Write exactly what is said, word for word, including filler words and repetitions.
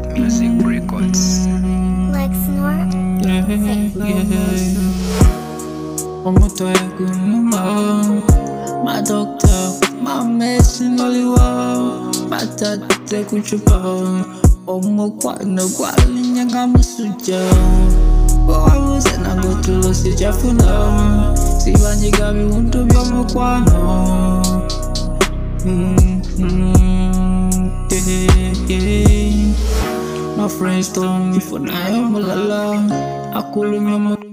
Music Records. Like snort. Yeah, yeah. Omoto egunmo, my doctor, my medicine only one. My tate kuchupa, omo kwa no kwa linyanga musuja. Oh, I was and I go to Los Jafuna. See when you got me want to be omo kwa no. My friends told me for now, I'm la la. I call him